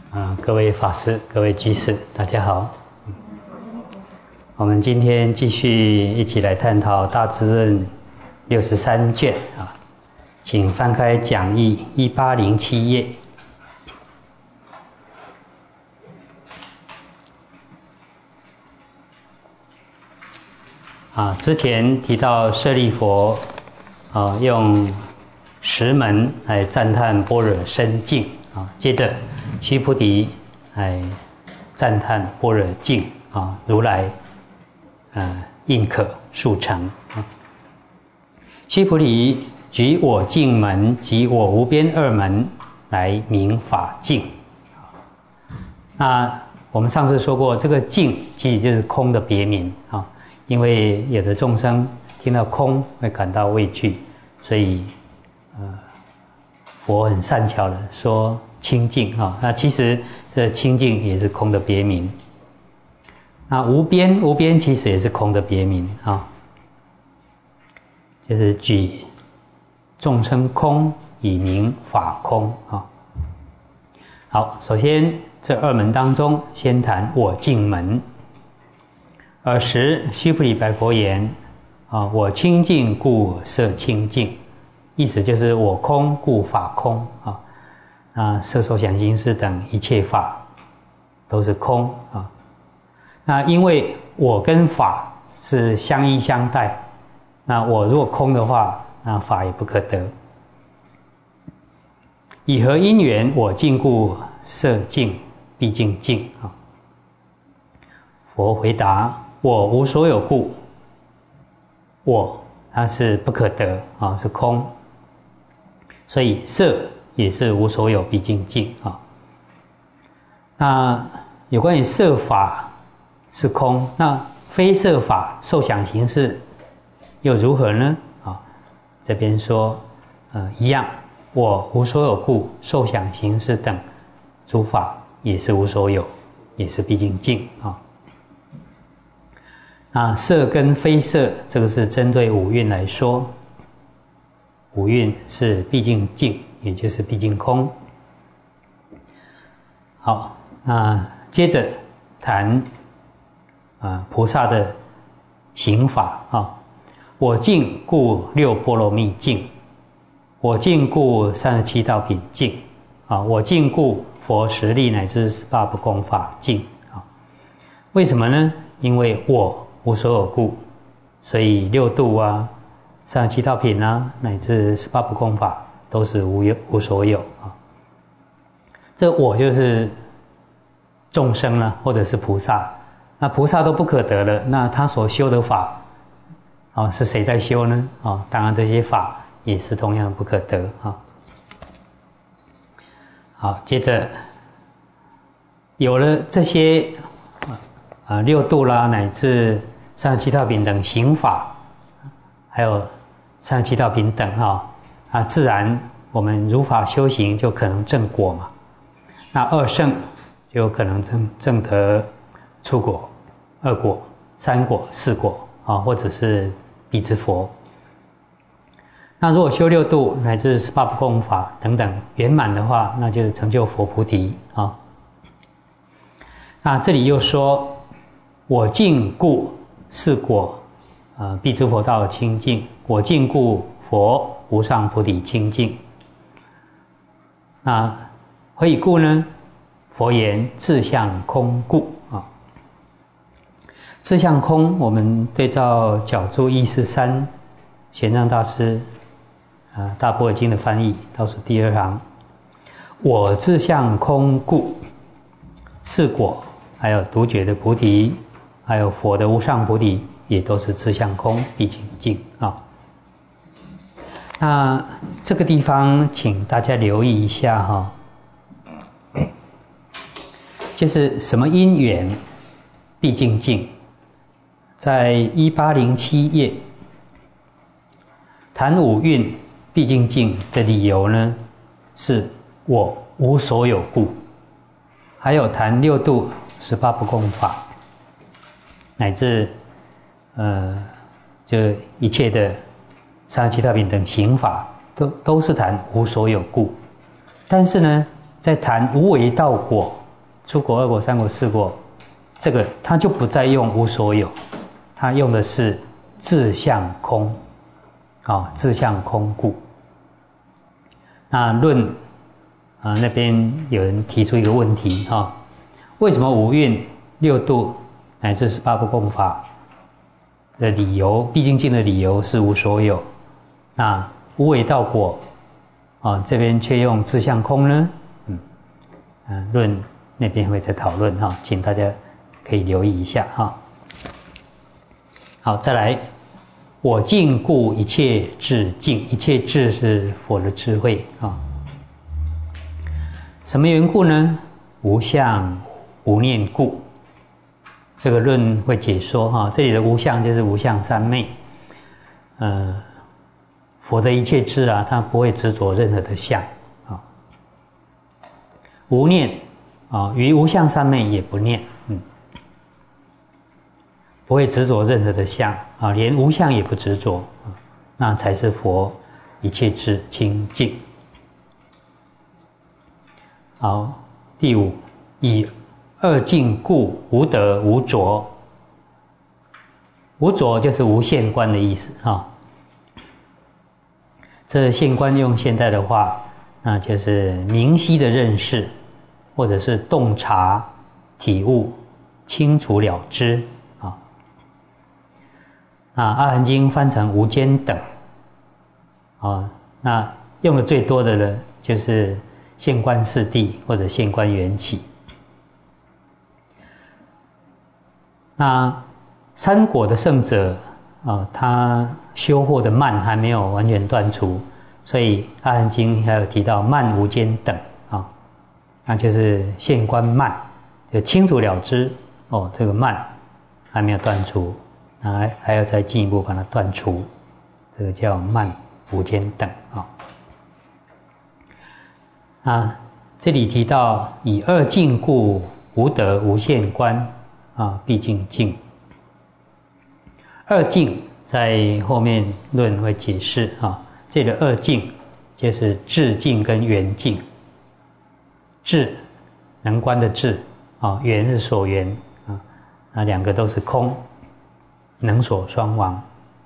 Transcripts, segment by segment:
各位法师、各位居士，大家好。我们今天继续一起来探讨《大智论》63卷啊，请翻开讲义1807页。之前提到舍利佛用10门来赞叹般若深净啊，接着须菩提来赞叹般若净啊，如来应可速成啊。须菩提举我净门及我无边2门来明法净。那我们上次说过，这个净其实就是空的别名啊，因为有的众生听到空会感到畏惧，所以佛很善巧的说清净啊。那其实这清净也是空的别名。那无边其实也是空的别名啊，就是举众生空以明法空啊。好，首先这2门当中，先谈我净门。尔时须菩提白佛言：我清净故色清净，意思就是我空故法空啊。那色受想行识等一切法都是空啊。那因为我跟法是相依相待，那我如果空的话，那法也不可得。以何因缘我净故色净毕竟净啊？佛回答：我无所有故，我它是不可得啊，是空，所以色也是无所有毕竟净啊。那有关于色法是空，那非色法受想行识又如何呢？啊，这边说一样，我无所有故，受想行识等诸法也是无所有，也是毕竟净啊。那色跟非色，这个是针对五蕴来说，五蕴是毕竟净，也就是毕竟空。好，那接着谈菩萨的行法啊。我净故6波罗蜜净，我净故37道品净啊，我净故佛实力乃至18不共法净啊。为什么呢？因为我无所有故，所以6度啊、37道品啊，乃至18不共法都是无所有啊。这我就是众生了，或者是菩萨。那菩萨都不可得了，那他所修的法是谁在修呢？当然这些法也是同样不可得啊。好，接着有了这些6度啦，乃至37道品等行法，还有37道品等自然我们如法修行就可能证果嘛。那2圣就有可能证得初果、2果、3果、4果或者是辟支佛。那如果修6度乃至18不共法等等圆满的话，那就是成就佛菩提啊。那这里又说我净故4果辟支佛道清净，我净故佛无上菩提清净。那何以故呢？佛言自相空故啊。自相空，我们对照角注143玄奘大师大般若经的翻译，倒数第2行，我自相空故4果，还有独觉的菩提，还有佛的无上菩提，也都是自相空毕竟净啊。那这个地方请大家留意一下就是什么因缘毕竟净。在1807页谈五蕴毕竟净的理由呢，是我无所有故，还有谈6度18不共法，乃至就一切的37道品等行法都是谈无所有故。但是呢，在谈无为道果初果、二果、三果、四果，这个他就不再用无所有，他用的是自相空，自相空故。那论那边有人提出一个问题为什么五蕴六度乃至18不共法的理由，毕竟境的理由是无所有，那无为道果这边却用自相空呢？论那边会再讨论请大家可以留意一下好，再来，我净故一切智净，一切智是佛的智慧什么缘故呢？无相无念故。这个论会解说这里的无相就是无相三昧。佛的一切智它不会执着任何的相无念于无相三昧也不念，不会执着任何的相连无相也不执着那才是佛一切智清净。好，第五，以二净故无得无着。无着就是无限观的意思这现观用现代的话，那就是明晰的认识，或者是洞察、体悟、清楚了知那阿含经翻成无间等那用的最多的呢，就是现观四谛或者现观缘起。那三果的圣者他修获的慢还没有完全断除，所以阿含经还有提到慢无间等那就是现观慢，就清楚了知这个慢还没有断除，还要再进一步把它断除，这个叫慢无间等这里提到以二净故无得无限观毕竟净。二净在后面论会解释这里的二净就是智净跟缘净。智能观的智缘是所缘那两个都是空，能所双亡。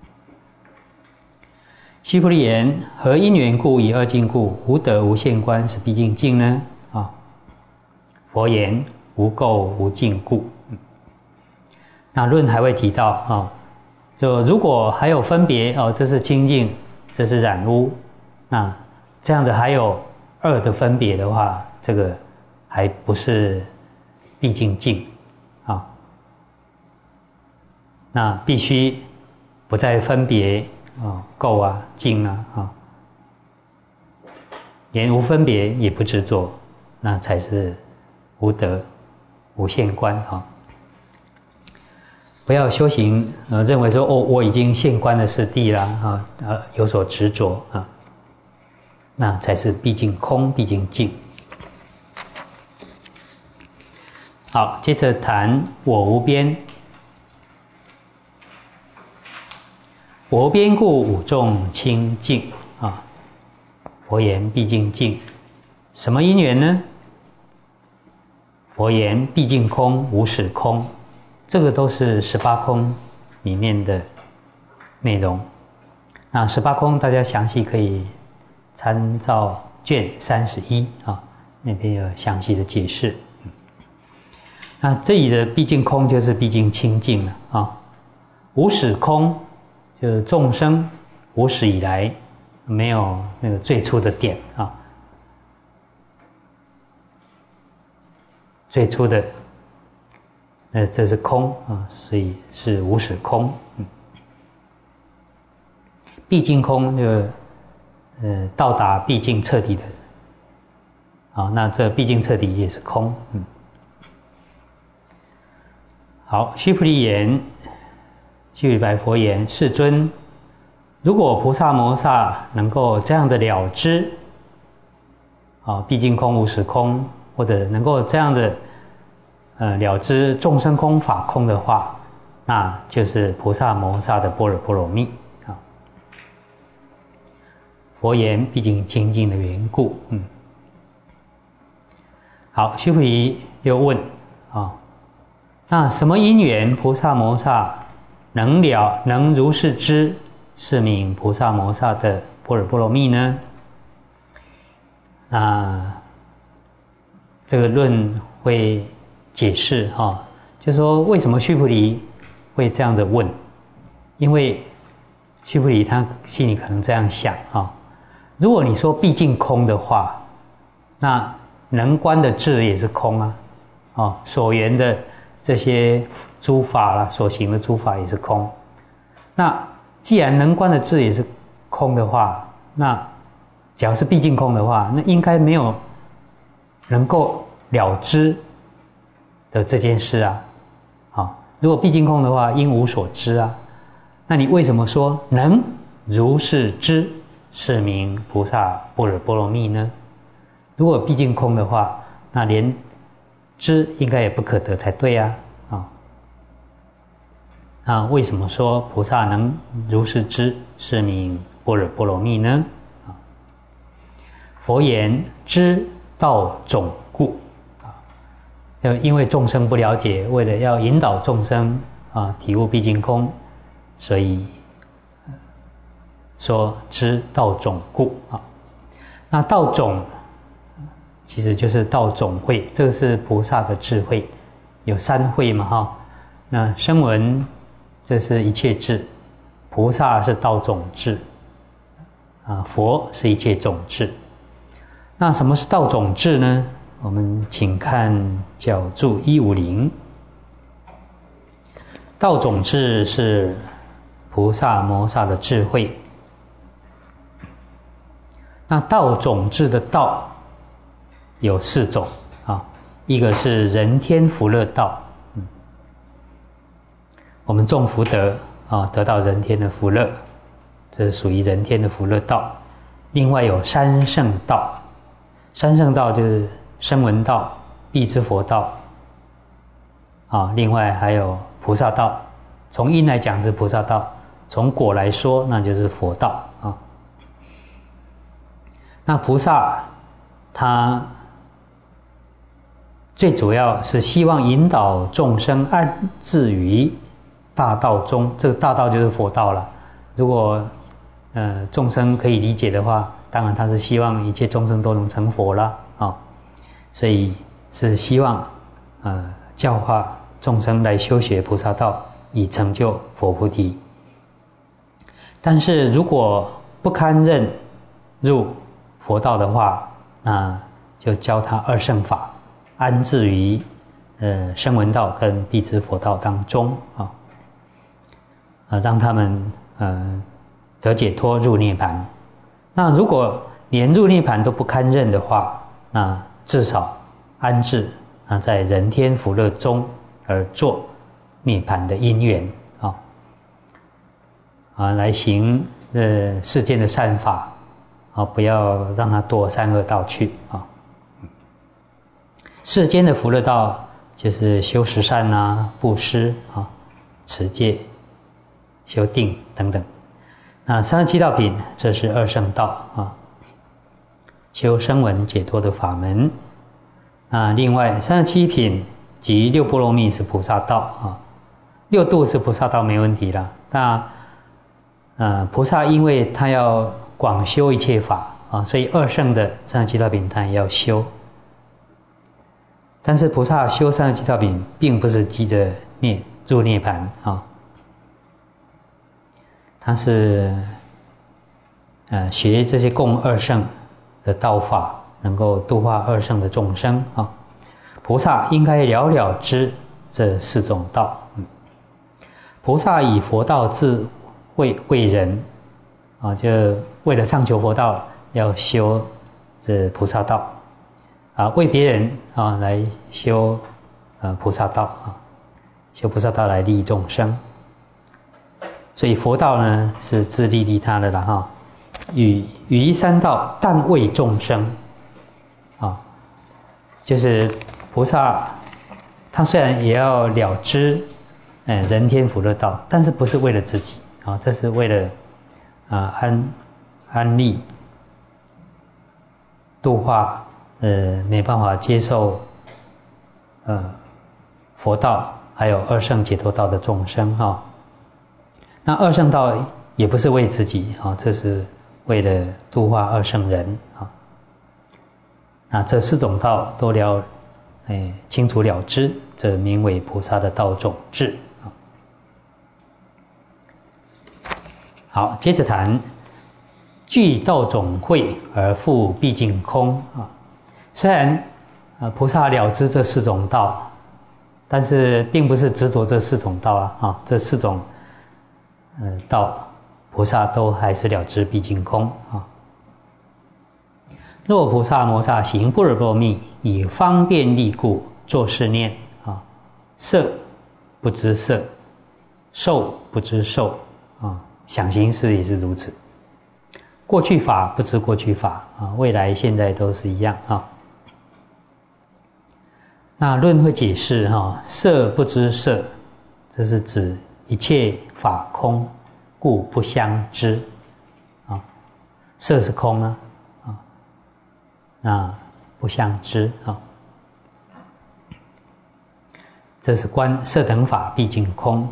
须菩提言：何因缘故以二净故无得无限观是毕竟净呢？佛言：无垢无净故。那论还会提到就如果还有分别这是清净，这是染污，那这样子还有二的分别的话，这个还不是毕竟净那必须不再分别垢净连无分别也不执着，那才是无得无限观不要修行认为说我已经现观的是谛啦有所执着那才是毕竟空毕竟净。好，接着谈我无边。我无边故五众清净佛言毕竟净。什么因缘呢？佛言毕竟空无始空。这个都是18空里面的内容。那18空大家详细可以参照卷31那边有详细的解释。那这里的毕竟空就是毕竟清净了无始空就是众生无始以来没有那个最初的点最初的这是空所以是无始空。毕竟空就到达毕竟彻底的那这毕竟彻底也是空。好，须菩提言，须菩提白佛言：世尊，如果菩萨摩萨能够这样的了知毕竟空无始空，或者能够这样的了知众生空法空的话，那就是菩萨摩萨的般若波罗蜜佛言毕竟清净的缘故。 好，须菩提又问那什么因缘菩萨摩萨能如是知，是名菩萨摩萨的般若波罗蜜呢？这个论会解释就是说为什么须菩提会这样的问，因为须菩提他心里可能这样想如果你说毕竟空的话，那能观的智也是空所缘的这些诸法啦，所行的诸法也是空。那既然能观的智也是空的话，那只要是毕竟空的话，那应该没有能够了知的这件事如果毕竟空的话，应无所知那你为什么说能如是知，是名菩萨般若波罗蜜呢？如果毕竟空的话，那连知应该也不可得才对那为什么说菩萨能如是知，是名般若波罗蜜呢？佛言知道种故因为众生不了解，为了要引导众生体悟毕竟空，所以说知道种故那道种其实就是道种慧，这个是菩萨的智慧，有三慧嘛那声闻这是一切智，菩萨是道种智佛是一切种智。那什么是道种智呢？我们请看角注150。道种智是菩萨摩萨的智慧。那道种智的道有4种一个是人天福乐道，我们种福德得到人天的福乐，这是属于人天的福乐道。另外有三圣道，三圣道就是声闻道、辟支佛道另外还有菩萨道，从因来讲是菩萨道，从果来说那就是佛道那菩萨他最主要是希望引导众生安置于大道中，这个大道就是佛道了。如果众生可以理解的话，当然他是希望一切众生都能成佛了所以是希望教化众生来修学菩萨道，以成就佛菩提。但是如果不堪任入佛道的话，那就教他二圣法，安置于声闻道跟辟支佛道当中让他们得解脱入涅槃。那如果连入涅槃都不堪任的话，那至少安置在人天福乐中而做涅槃的因缘来行世间的善法不要让他堕三恶道去世间的福乐道就是修十善布施持戒、修定等等。那37道品这是二圣道修声闻解脱的法门。那另外37品及6波罗蜜是菩萨道6度是菩萨道没问题了。那菩萨因为他要广修一切法所以二圣的37道品他也要修。但是菩萨修37道品并不是急着入涅槃他是学这些供二圣的道法，能够度化二圣的众生菩萨应该了了知这4种道菩萨以佛道自为人就为了上求佛道要修这菩萨道为别人来修菩萨道修菩萨道来利益众生。所以佛道呢是自利利他的了于三道但为众生就是菩萨他虽然也要了知人天福乐道，但是不是为了自己这是为了安利度化没办法接受佛道还有二圣解脱道的众生哈。那二圣道也不是为自己啊，这是为了度化二圣人啊。那这四种道都清楚了知，这名为菩萨的道种智啊。好，接着谈具道种慧而复毕竟空啊。虽然菩萨了知这四种道，但是并不是执着这四种道啊，这四种道菩萨都还是了知毕竟空啊。若菩萨摩萨行般若波罗蜜，以方便力故，作是念啊：色不知色，受不知受啊，想行识也是如此。过去法不知过去法啊，未来现在都是一样啊。那论会解释色不知色，这是指一切法空，故不相知啊。色是空啊，那不相知啊。这是观色等法毕竟空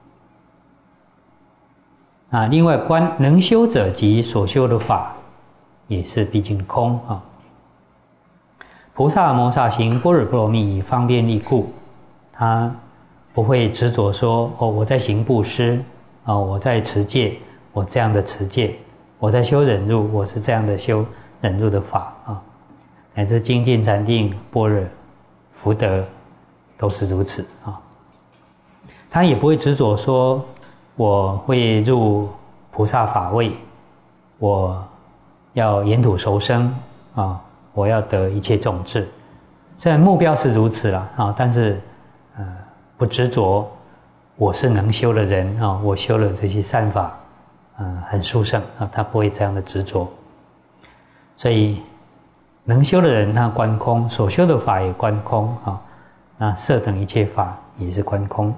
啊。另外观能修者及所修的法，也是毕竟空啊。菩萨摩萨行般若波罗蜜，以方便力故，他不会执着说我在行布施我在持戒，我这样的持戒，我在修忍辱，我是这样的修忍辱的法啊。乃至精进禅定般若福德都是如此啊。他也不会执着说我会入菩萨法位，我要沿途受生啊，我要得一切种智。虽然目标是如此啦啊，但是不执着我是能修的人啊，我修了这些善法很殊胜啊，他不会这样的执着。所以能修的人他观空，所修的法也观空啊，那色等一切法也是观空。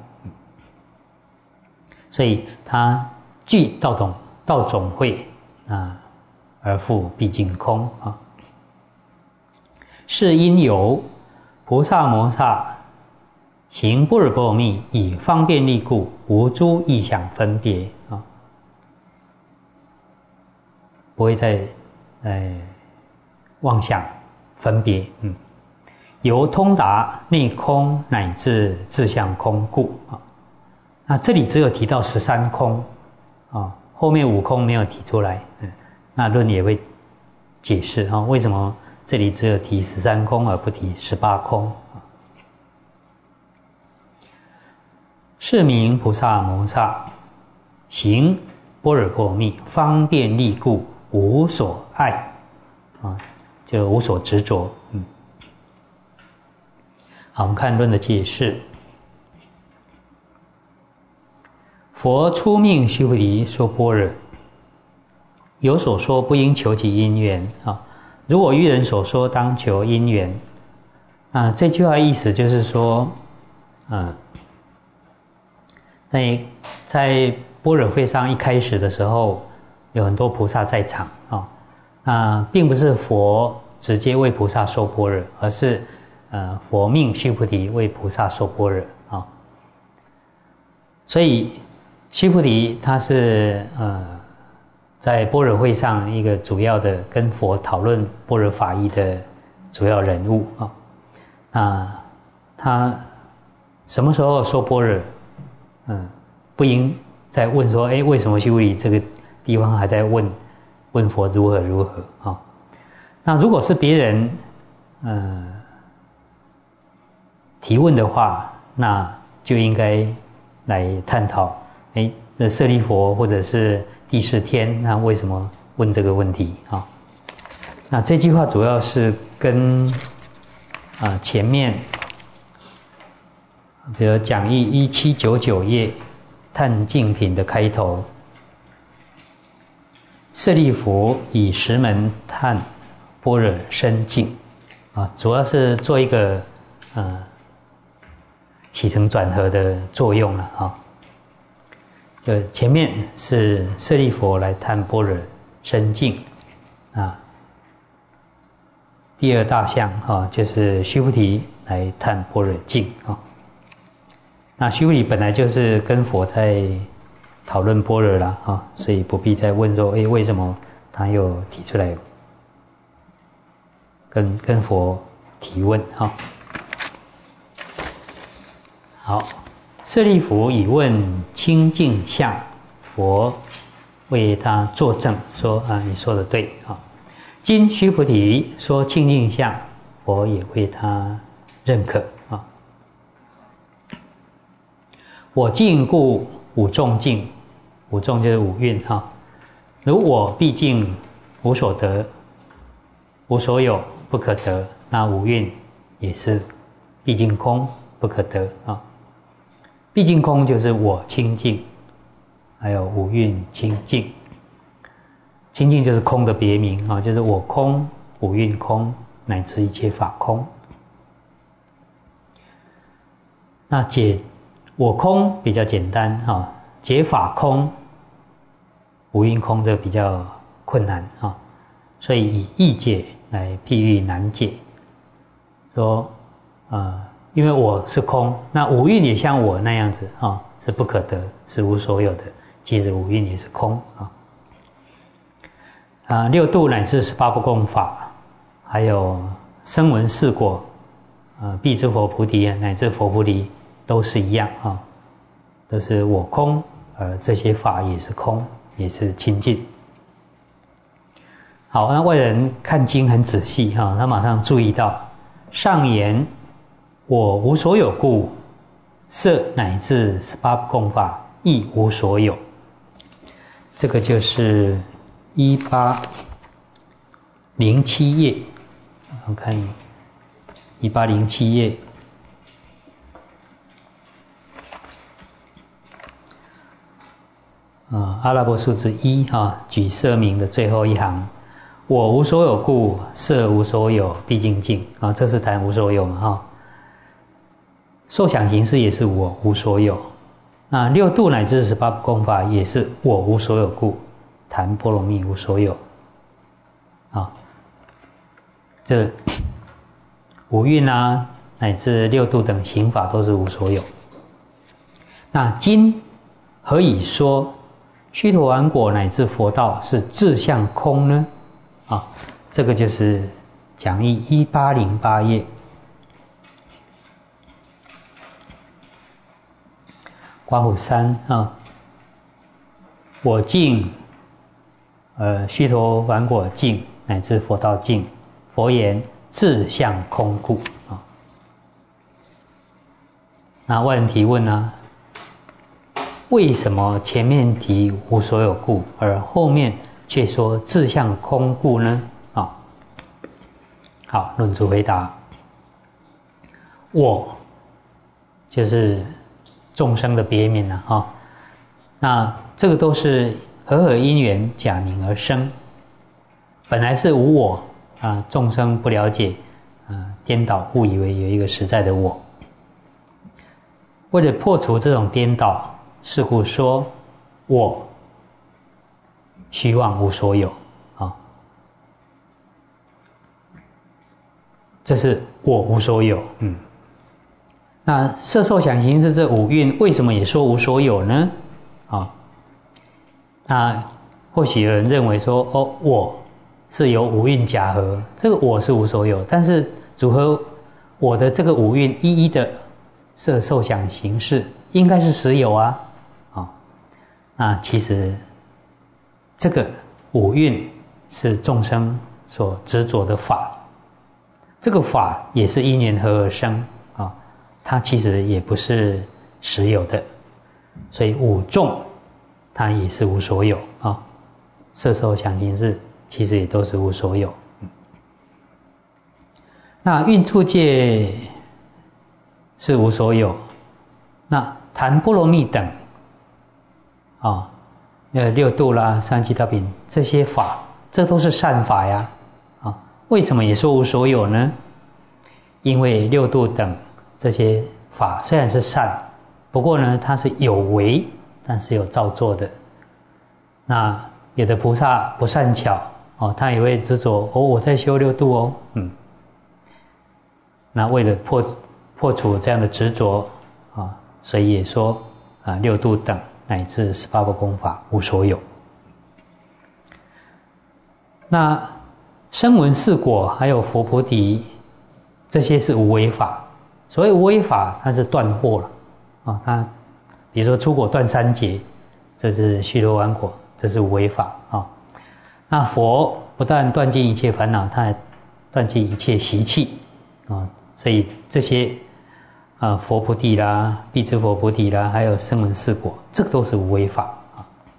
所以他具道种慧而复毕竟空啊。是因由菩萨摩萨行般若波罗蜜，以方便力故，无诸异想分别啊，不会再妄想分别。由通达内空乃至自相空故啊。那这里只有提到13空啊，后面5空没有提出来。那论也会解释为什么这里只有提13空而不提18空。是名菩萨摩萨行般若波罗蜜，方便力故，无所爱啊，就无所执着。好，我们看论的解释。佛出命须菩提说般若，有所说不应求其因缘啊。如果遇人所说，当求因缘。这句话意思就是说，在般若会上一开始的时候，有很多菩萨在场并不是佛直接为菩萨说般若，而是佛命须菩提为菩萨说般若啊。所以须菩提他是在般若会上一个主要的跟佛讨论般若法义的主要人物啊。他什么时候说般若？不应再问说，为什么须菩提这个地方还在问佛如何啊？那如果是别人提问的话，那就应该来探讨，这舍利佛或者是第四天，那为什么问这个问题啊？那这句话主要是跟前面，比如讲义1799页探净品的开头，舍利弗以10门探般若深净主要是做一个起承转合的作用了前面是舍利弗来探般若深净第第二大项就是须菩提来探般若境那须菩提本来就是跟佛在讨论般若啦所以不必再问说，为什么他又提出来跟佛提问好，舍利弗以问清净相，佛为他作证说你说的对今须菩提说清净相，佛也为他认可我净故五众净，五众就是五蕴如我毕竟无所得，无所有不可得，那五蕴也是毕竟空不可得毕竟空就是我清净，还有五蕴清净。清净就是空的别名就是我空、五蕴空，乃至一切法空。那解我空比较简单解法空、五蕴空这比较困难所以以易解来譬喻难解。说因为我是空，那五蕴也像我那样子是不可得，是无所有的。其实五蕴也是空六度乃至18不共法，还有声闻四果辟支佛菩提乃至佛菩提都是一样都是我空，而这些法也是空，也是清净。好，那外人看经很仔细他马上注意到上言我无所有故，色乃至18不共法亦无所有。这个就是1807页，我看1807页阿拉伯数字1举色名的最后一行，我无所有故，色无所有，毕竟净这是谈无所有嘛受想行识也是我无所有，那六度乃至18不共法也是我无所有故，谈波罗蜜无所有这五蕴乃至六度等行法都是无所有。那今何以说须陀洹果乃至佛道是自相空呢这个就是讲义1808页刮胡3我净须陀洹果净乃至佛道净，佛言自相空故那外人提问为什么前面提无所有故，而后面却说自相空故呢好，论主回答我就是众生的别名那这个都是和因缘假名而生，本来是无我众生不了解颠倒误以为有一个实在的我，为了破除这种颠倒，是故说我虚妄无所有这是我无所有那色受想行识这五蕴为什么也说无所有呢那或许有人认为说我是由五蕴假合，这个我是无所有，但是组合我的这个五蕴一一的色受想行识应该是实有那其实这个五蕴是众生所执着的法，这个法也是因缘合而生它其实也不是实有的，所以五众它也是无所有色受想行识其实也都是无所有那蕴处界是无所有，那谈波罗蜜等六度啦、三七道品这些法，这都是善法呀为什么也说无所有呢？因为六度等这些法虽然是善，不过呢它是有为，但是有造作的。那有的菩萨不善巧他也会执着我在修六度那为了破除这样的执着啊，所以也说啊，六度等乃至18部功法无所有。那声闻四果还有佛菩提，这些是无为法。所谓无为法，它是断惑了啊。它比如说出果断三劫，这是须陀洹果，这是无为法啊。那佛不但断尽一切烦恼，他还断尽一切习气啊。所以这些佛菩提啦、辟支佛菩提啦，还有声闻四果，这个都是无为法啊。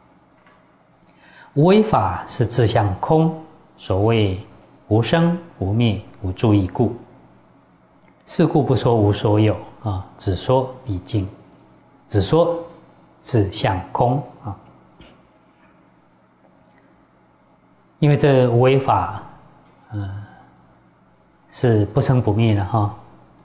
无为法是自相空，所谓无生无灭无住异故。是故不说无所有啊，只说毕竟，只说自相空啊。因为这无为法，是不生不灭的哈。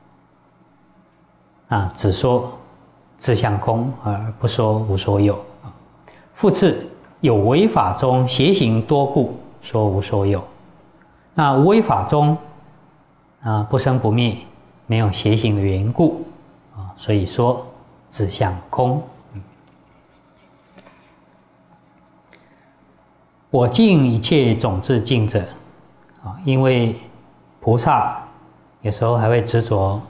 啊，只说自相空，而不说无所有。复次，有为法中邪行多故，说无所有。那无为法中不生不灭，没有邪行的缘故啊，所以说自相空。我净一切种智净者啊，因为菩萨有时候还会执着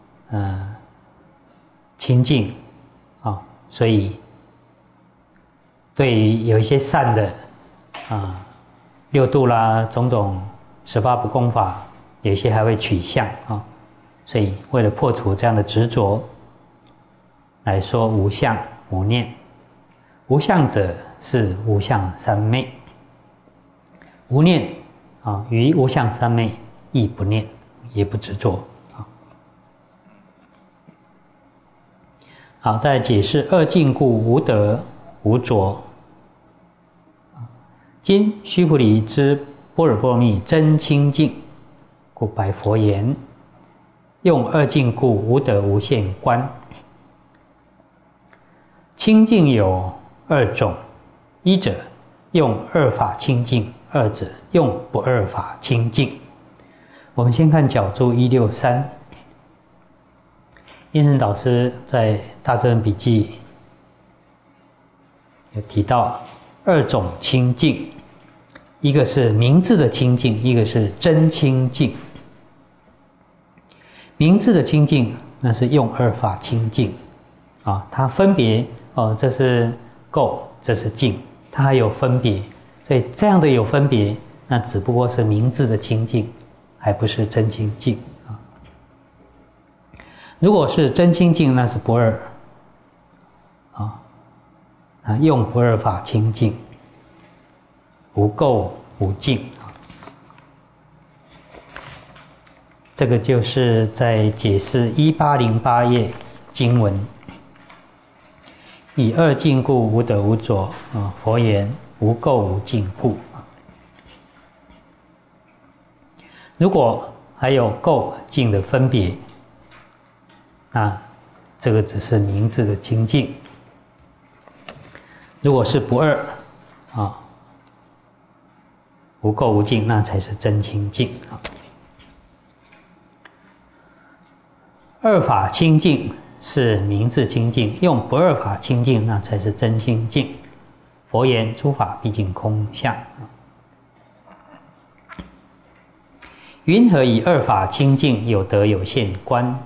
清净啊，所以对于有一些善的六度啦，种种18部功法，有一些还会取相啊。所以为了破除这样的执着，来说无相无念。无相者是无相三昧，无念啊，于无相三昧亦不念，也不执着啊。好，再解释二净故无得无着。今须菩提之般若波罗蜜真清净，故白佛言：用二净故无得无限观。清净有二种，一者用二法清净，二者用不二法清净。我们先看角注163，燕生导师在《大乘笔记》有提到二种清净，一个是明智的清净，一个是真清净。明智的清净，那是用二法清净啊，它分别这是垢，这是净，它还有分别，所以这样的有分别，那只不过是明智的清净，还不是真清净啊。如果是真清净，那是不二用不二法清净，无垢无净。这个就是在解释1808页经文，以二净故无得无着佛言无垢无净故。如果还有垢净的分别，那这个只是明智的清净。如果是不二无垢无净，那才是真清净啊。二法清净是明智清净，用不二法清净，那才是真清净。佛言诸法毕竟空相。云何以二法清净有得有限观？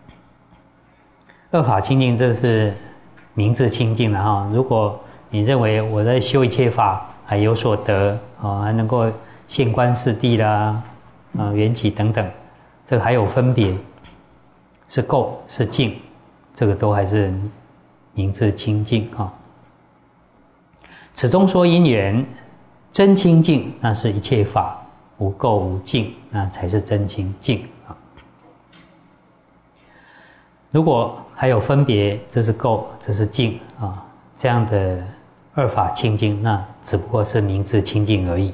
二法清净这是明智清净的哈。如果你认为我在修一切法还有所得还能够现观四谛啦缘起等等，这个还有分别，是垢是净，这个都还是明智清净啊。此中说因缘真清净，那是一切法无垢无净，那才是真清净啊。如果还有分别，这是垢，这是净啊，这样的二法清净，那只不过是明智清净而已。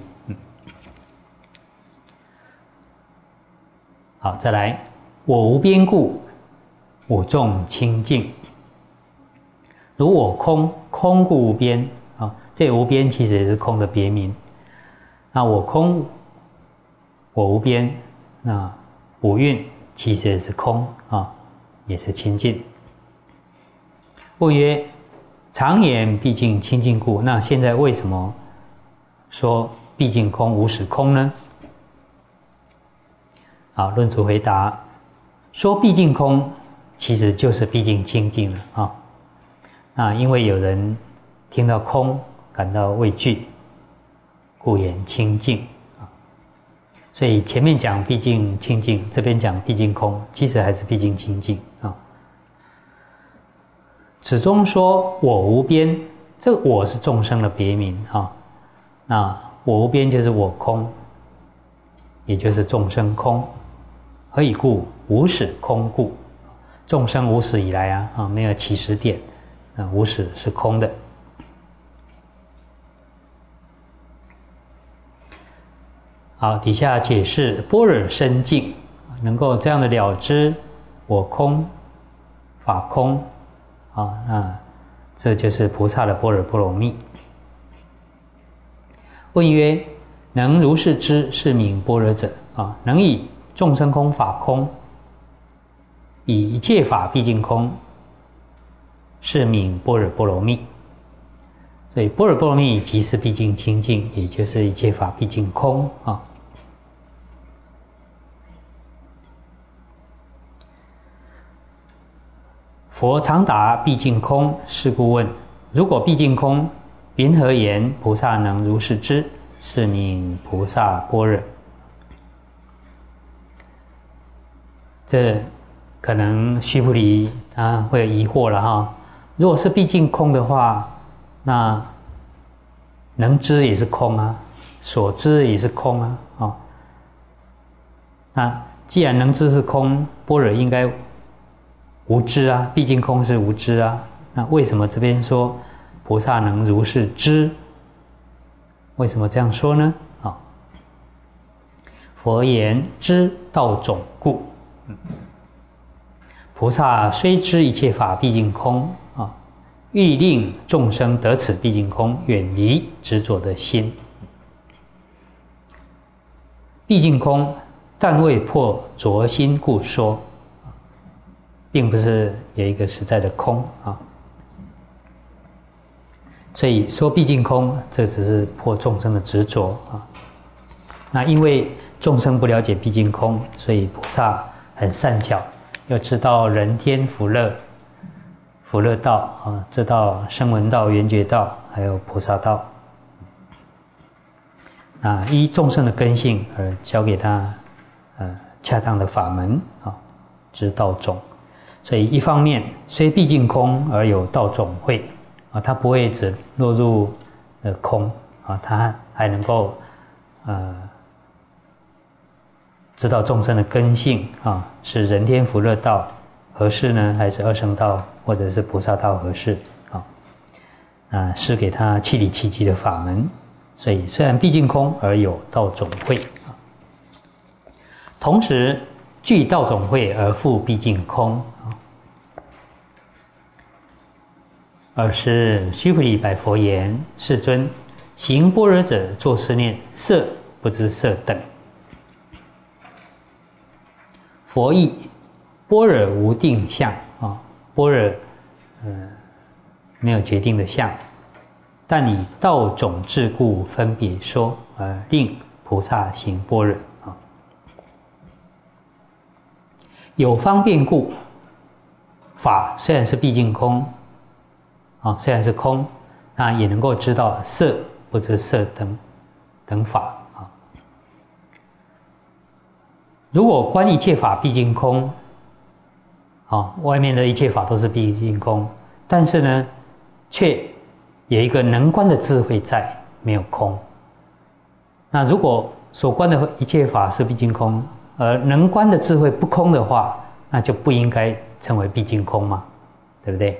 好，再来，我无边故，我众清净。如我空，空故无边啊，这无边其实也是空的别名。那我空，我无边，那五蕴其实也是空也是清净。问曰：常言毕竟清净故，那现在为什么说毕竟空无始空呢？论主回答说毕竟空其实就是毕竟清净了那因为有人听到空感到畏惧，故言清净所以前面讲毕竟清净，这边讲毕竟空，其实还是毕竟清净此中说我无边，这个我是众生的别名那我无边就是我空，也就是众生空。何以故？无始空故。众生无始以来没有起始点，无始是空的。好，底下解释般若深净，能够这样的了知我空法空那这就是菩萨的般若波罗蜜。问曰：能如是知，是名般若者能以众生空法空，以一切法毕竟空，是名般若波罗蜜。所以般若波罗蜜即是毕竟清净，也就是一切法毕竟空佛常答毕竟空，是故问：如果毕竟空，云何言菩萨能如是知，是名菩萨般若？这可能须菩提会有疑惑了如果是毕竟空的话，那能知也是空所知也是空那既然能知是空，般若应该无知毕竟空是无知那为什么这边说菩萨能如是知？为什么这样说呢？佛言：知道种故。菩萨虽知一切法毕竟空欲令众生得此毕竟空，远离执着的心。毕竟空，但未破着心故说，并不是有一个实在的空所以说毕竟空，这只是破众生的执着那因为众生不了解毕竟空，所以菩萨很善巧，要知道人天福乐道知道声闻道、缘觉道，还有菩萨道。那依众生的根性而教给他恰当的法门知道种。所以一方面虽毕竟空而有道种慧他不会只落入空他还能够知道众生的根性是人天福乐道合适呢，还是二乘道或者是菩萨道合适是给他气理气机的法门。所以虽然毕竟空而有道种慧同时具道种慧而复毕竟空尔时须菩提白佛言：世尊，行般若者作是念：色不知色等。佛意：般若无定相般若没有决定的相，但以道种智故分别说，而令菩萨行般若有方便故，法虽然是毕竟空虽然是空，那也能够知道色不知色等法如果观一切法毕竟空外面的一切法都是毕竟空，但是呢却有一个能观的智慧在，没有空。那如果所观的一切法是毕竟空，而能观的智慧不空的话，那就不应该称为毕竟空嘛，对不对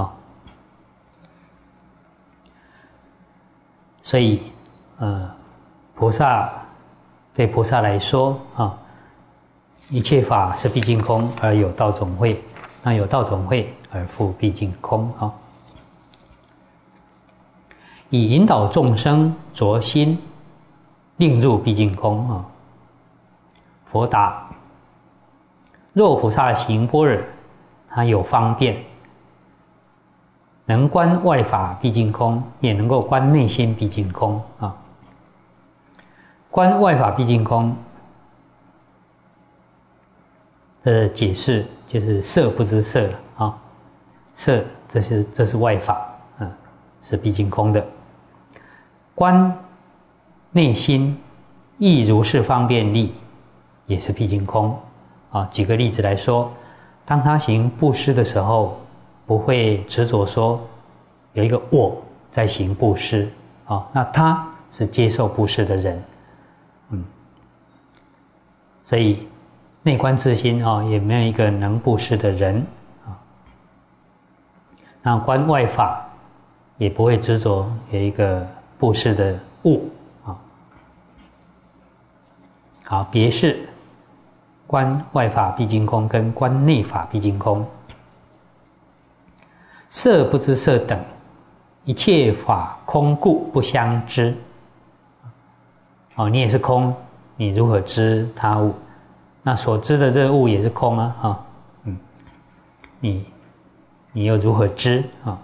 所以菩萨对菩萨来说一切法是毕竟空而有道种慧，那有道种慧而复毕竟空以引导众生着心令入毕竟空佛答： 若菩萨行般若，他有方便，能观外法毕竟空，也能够观内心毕竟空啊。观外法毕竟空的解释就是色不知色了啊，色这是外法，是毕竟空的。观内心亦如是方便力，也是毕竟空啊。举个例子来说，当他行布施的时候，不会执着说有一个我在行布施啊，那他是接受布施的人，所以内观自心啊，也没有一个能布施的人啊。那观外法也不会执着有一个布施的物啊。好，别是观外法毕竟空跟观内法毕竟空。色不知色等，一切法空故不相知。你也是空，你如何知他物？那所知的这个物也是空啊，你又如何知啊？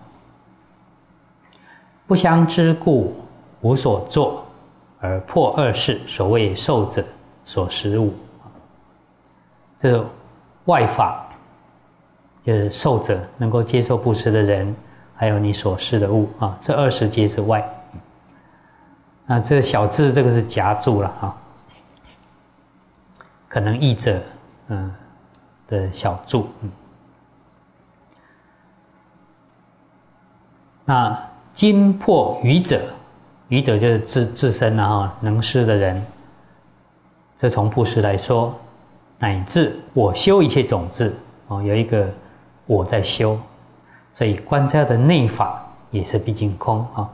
不相知故，无所作，而破二世，所谓受者所识物。这个外法就是受者能够接受布施的人，还有你所示的物啊，这20皆是外。那这个小字这个是夹住了啊，可能译者的小注。那今破愚者，愚者就是自身能施的人。这从布施来说，乃至我修一切种子有一个我在修，所以观这样的内法也是毕竟空啊。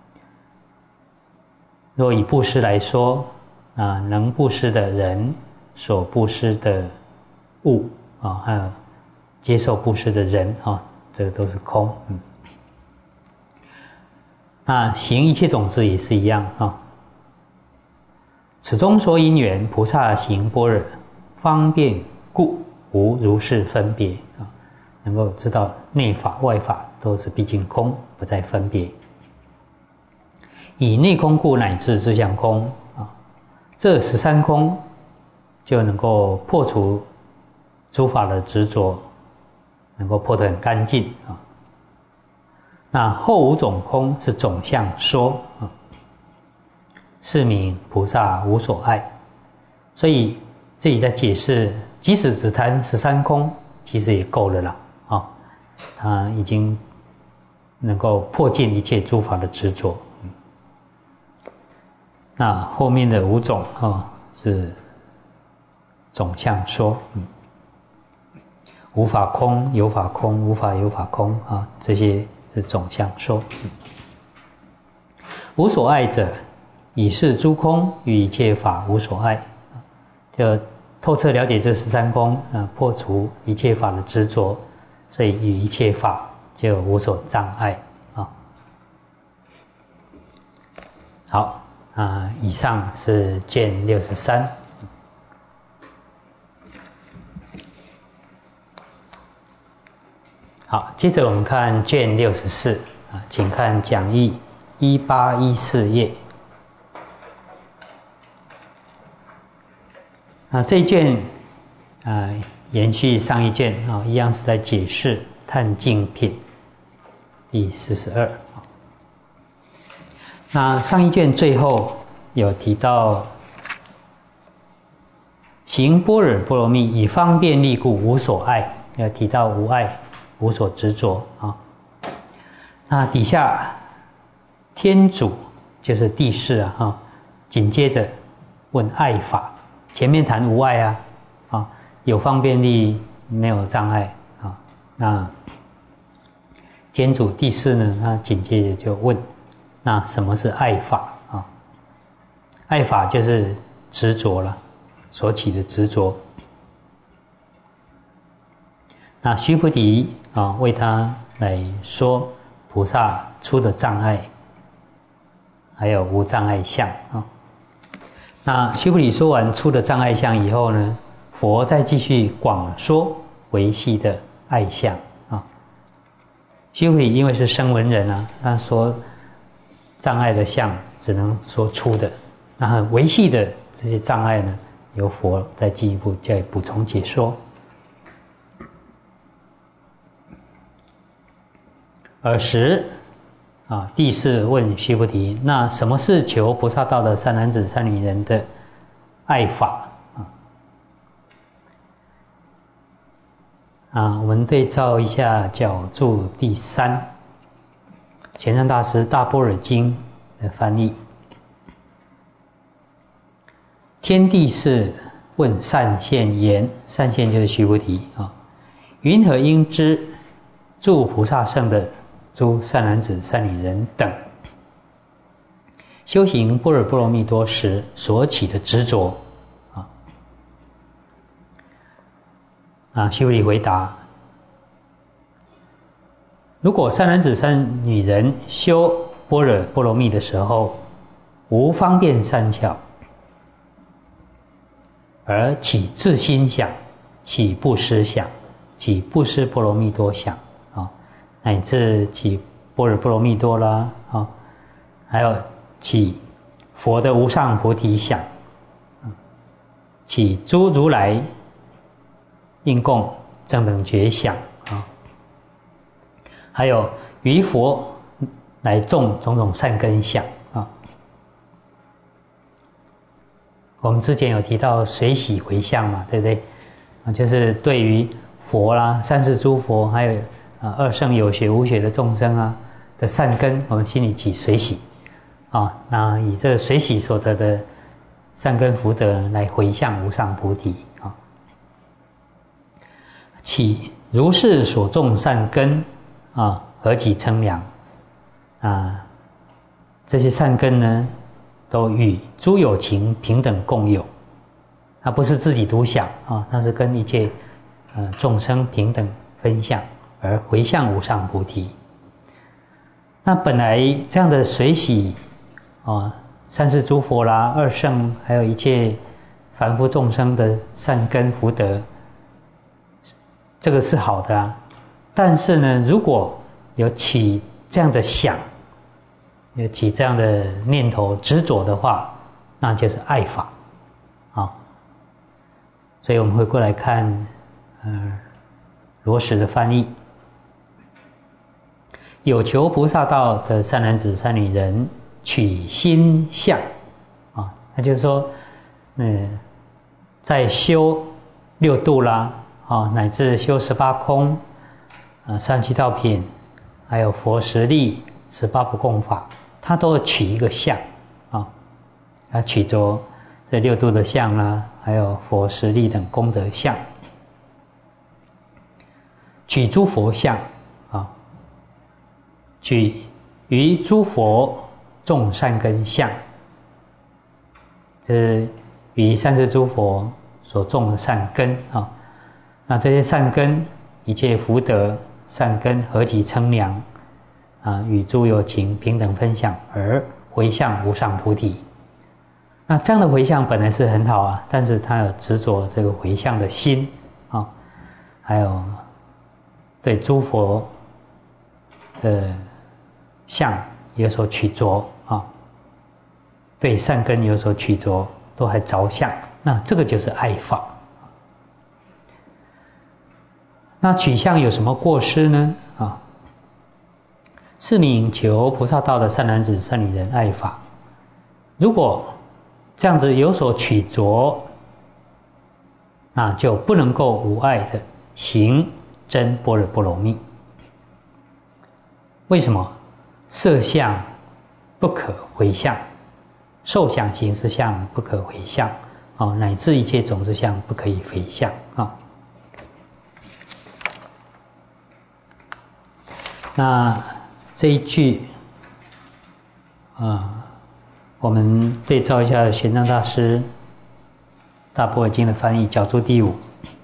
若以布施来说能布施的人所布施的物还有接受布施的人这个都是空。那行一切种子也是一样此中说因缘，菩萨行般若，方便故无如是分别能够知道内法外法都是毕竟空，不再分别。以内空故乃至自相空这13空就能够破除诸法的执着，能够破得很干净那后5种空是总相说是名菩萨无所碍。所以这里在解释，即使只谈13空，其实也够了啦他已经能够破尽一切诸法的执着。那后面的5种是总相说，无法空、有法空、无法有法空这些是总相说。无所碍者，以是诸空与一切法无所碍，就透彻了解这13空破除一切法的执着，所以与一切法就无所障碍好以上是卷63。好，接着我们看卷64请看讲义1814页。这一卷延续上一卷一样是在解释探净品第42。那上一卷最后有提到行般若波罗蜜，以方便力故无所碍，要提到无碍，无所执着那底下天主就是第4紧接着问爱法。前面谈无碍有方便力，没有障碍那天主第4呢，他紧接着就问，那什么是爱法爱法就是执着了，所起的执着。那须菩提为他来说菩萨出的障碍，还有无障碍相那须菩提说完出的障碍相以后呢， 佛再继续广说维系的爱相啊。须菩提因为是声闻人啊，他说障碍的相只能说粗的，那维系的这些障碍呢，由佛再进一步再补充解说。尔时啊，帝释问须菩提：那什么是求菩萨道的善男子、善女人的爱法啊？我们对照一下角注第3，玄奘大师《大般若经》的翻译。天帝释问善现言，善现就是须菩提啊，云何应知诸菩萨圣的诸善男子、善女人等修行般若波罗蜜多时所起的执着须菩提回答：如果善男子、善女人修般若波罗蜜的时候，无方便善巧，而起自心想，起布施想，起布施波罗蜜多想乃至起般若波罗蜜多啦还有起佛的无上菩提想，起诸如来应供正等觉想还有于佛来种种种善根想我们之前有提到随喜回向嘛，对不对就是对于佛啦、三世诸佛，还有二圣有学无学的众生的善根，我们心里起随喜那以这随喜所得的善根福德来回向无上菩提起如是所种善根何其称量这些善根呢，都与诸有情平等共有，它不是自己独享它是跟一切众生平等分享，而回向无上菩提。那本来这样的随喜三世诸佛啦、二圣，还有一切凡夫众生的善根福德，这个是好的但是呢，如果有起这样的想，有起这样的念头执着的话，那就是爱法所以我们会过来看罗什的翻译。有求菩萨道的善男子、善女人取心相那就是说在修六度啦乃至修18空37道品，还有佛十力、18不共法，它都取一个相取着这六度的相啦，还有佛十力等功德相，取诸佛相取于诸佛种善根相，这是于三世诸佛所种的善根那这些善根一切福德善根何其称量与诸有情平等分享，而回向无上菩提。那这样的回向本来是很好但是他有执着这个回向的心还有对诸佛的相有所取着对善根有所取着，都还着相，那这个就是爱法。那取相有什么过失呢是名求菩萨道的善男子、善女人爱法。如果这样子有所取着，那就不能够无碍的行真般若波罗蜜。为什么？色相不可回向，受想行识相不可回向乃至一切种子相不可以回向那这一句我们对照一下玄奘大师《大般若经》的翻译，角注第5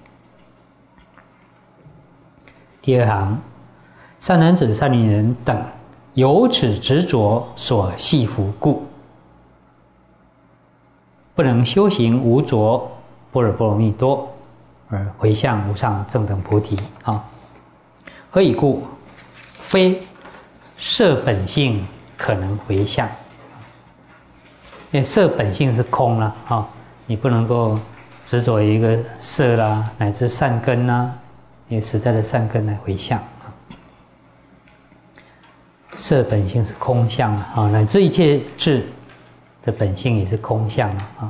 第2行：善男子、善女人等由此执着所系缚故，不能修行无着般若波罗蜜多而回向无上正等菩提啊。何以故？非色本性可能回向，因为色本性是空了啊，你不能够执着于一个色啦，乃至善根啦，因为实在的善根来回向啊。色本性是空相啊，乃至一切智的本性也是空相啊。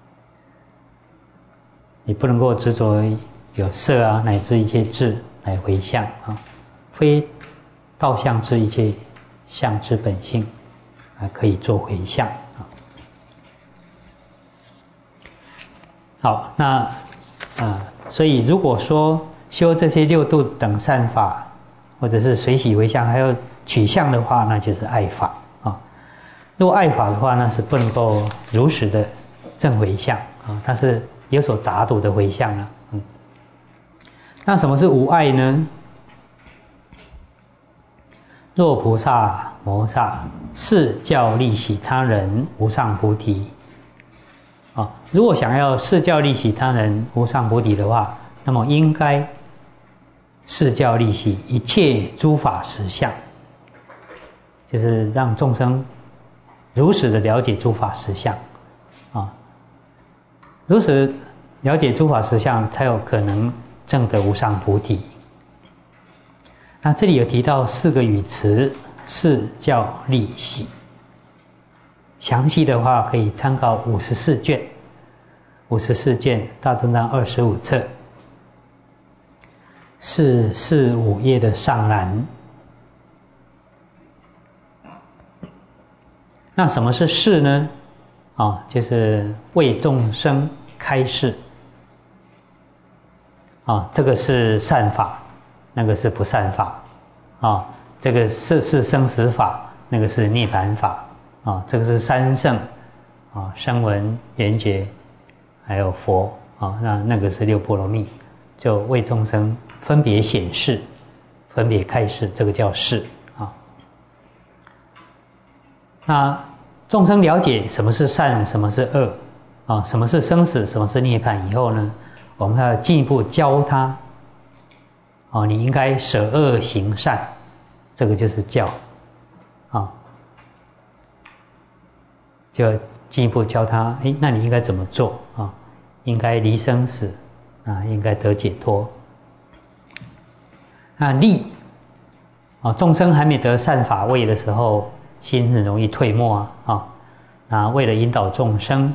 你不能够执着有色啊，乃至一切智来回向啊，非道相之一切相之本性啊，可以做回向啊。好，那所以如果说修这些六度等善法，或者是随喜回向，还有取向的话，那就是爱法啊。如果爱法的话，那是不能够如实的正回向啊，它是有所杂读的回向了。那什么是无爱呢？若菩萨摩萨示教利喜他人无上菩提啊，如果想要示教利喜他人无上菩提的话，那么应该示教利喜一切诸法实相，就是让众生如实的了解诸法实相啊，如实了解诸法实相，才有可能证得无上菩提。那这里有提到4个语词，示教利喜。详细的话可以参考54卷，54卷大正章25册445页的上栏。那什么是示呢？就是为众生开示啊，这个是善法，那个是不善法啊，这个是生死法，那个是涅槃法啊，这个是三圣啊，声闻、缘觉还有佛啊，那个是六波罗蜜，就为众生分别显示、分别开示，这个叫示啊。那众生了解什么是善，什么是恶啊，什么是生死，什么是涅槃以后呢，我们要进一步教他你应该舍恶行善，这个就是教啊，就进一步教他，那你应该怎么做啊？应该离生死啊，应该得解脱。那利众生还没得善法位的时候，心很容易退没那为了引导众生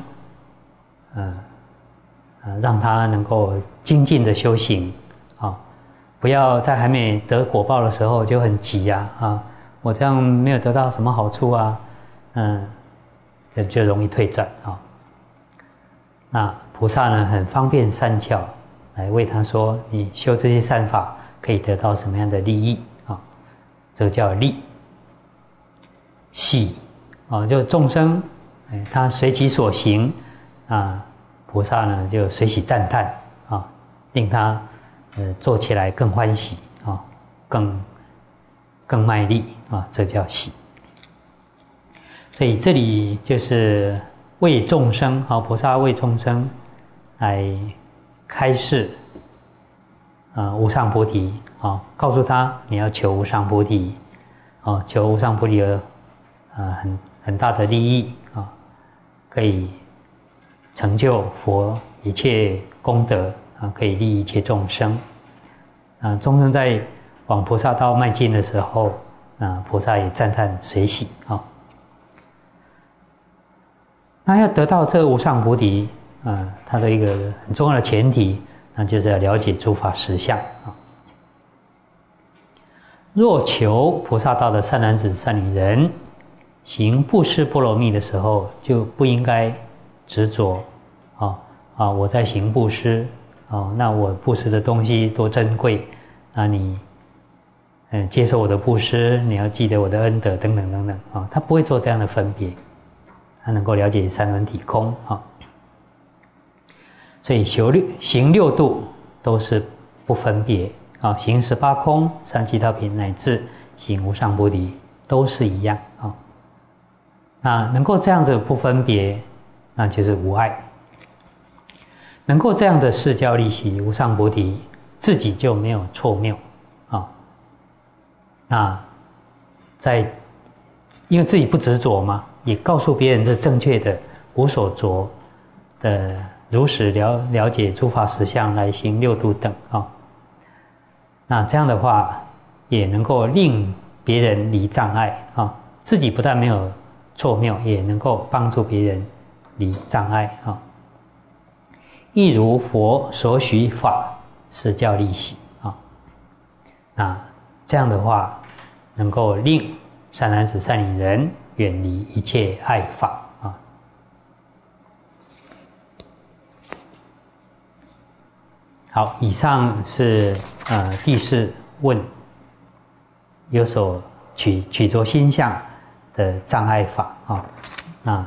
让他能够精进的修行不要在还没得果报的时候就很急我这样没有得到什么好处就容易退转那菩萨呢，很方便善巧来为他说，你修这些善法可以得到什么样的利益这个叫利。喜就众生他随其所行菩萨呢就随喜赞叹令他做起来更欢喜更卖力这叫喜。所以这里就是为众生菩萨为众生来开示无上菩提告诉他你要求无上菩提求无上菩提有很大的利益可以成就佛一切功德可以利益一切众生众生在往菩萨道迈进的时候菩萨也赞叹随喜那要得到这个无上菩提它的一个很重要的前提，那就是要了解诸法实相若求菩萨道的善男子善女人行布施波罗蜜的时候，就不应该执着我在行布施那我布施的东西多珍贵，那你接受我的布施，你要记得我的恩德等等等等他不会做这样的分别，他能够了解三轮体空所以行六度都是不分别行18空、37道品乃至行无上菩提都是一样那能够这样子不分别，那就是无碍。 能够这样的示教利息无上菩提，自己就没有错谬啊。那因为自己不执着嘛，也告诉别人这正确的无所着的如实了解诸法实相来行六度等啊。那这样的话，也能够令别人离障碍啊，自己不但没有错谬，也能够帮助别人离障碍啊。亦如佛所许法示教利息啊，那这样的话，能够令善男子善女人远离一切爱法啊。好，以上是第四问，有所取着心相的障碍法啊。那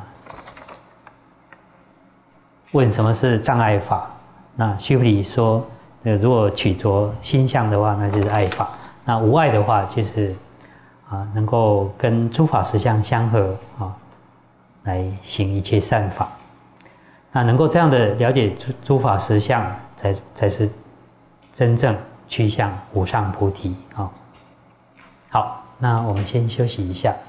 问什么是障碍法？那须菩提说，如果取着心相的话，那就是爱法；那无爱的话，就是能够跟诸法实相相合啊，来行一切善法。那能够这样的了解诸法实相，才是真正趋向无上菩提啊。好，那我们先休息一下。